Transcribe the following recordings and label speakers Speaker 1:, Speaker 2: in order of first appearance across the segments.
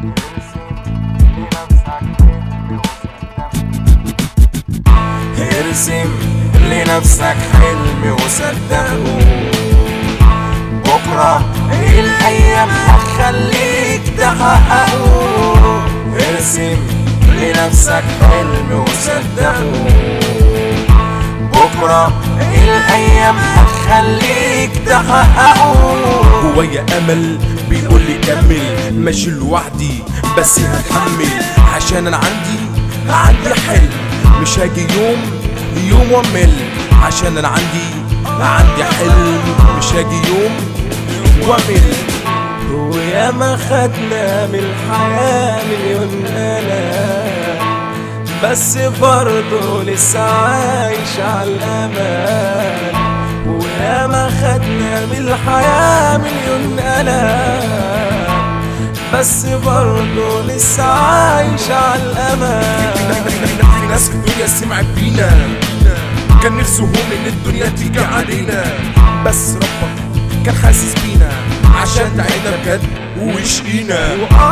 Speaker 1: ارسم لنفسك حلم وصدقه، بكرة الأيام هتخليك تحققه. ارسم لنفسك حلم وصدقه، بكرة الأيام هتخليك تحققه.
Speaker 2: جوايا أمل بيقولي كمل، ماشي لوحدي بس هتحمل، عشان أنا عندي حلم، مش هاجي يوم وامل، عشان أنا عندي حلم، مش هاجي يوم وامل.
Speaker 3: وياما خدنا من الحياة مليون ألم، بس برضه لسه عايش عالأمان. وياما خدنا من الحياة مليون ألم، بس برضه لسه عايش عالأمان.
Speaker 2: في ناس في الدنيا سمعت بينا، كان نفسهم ان الدنيا تيجي علينا، بس ربك كان حاسس بينا، عشان تعبنا بجد وشقينا.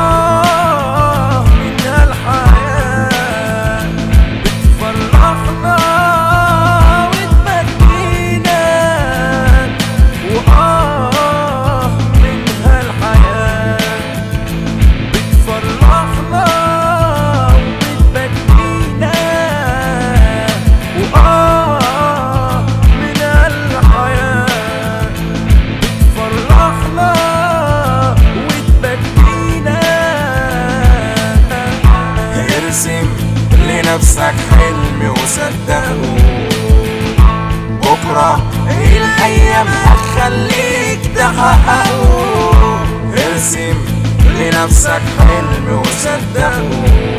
Speaker 3: من الحياة بتفرحنا وتبكينا، منها الحياة بتفرحنا وبتبكينا، من الحياة بتفرحنا وتبكينا.
Speaker 1: ارسم لنفسك حلم وصدقه، بكرة الأيام هتخليك تحققه. ارسم لنفسك حلم وصدقه،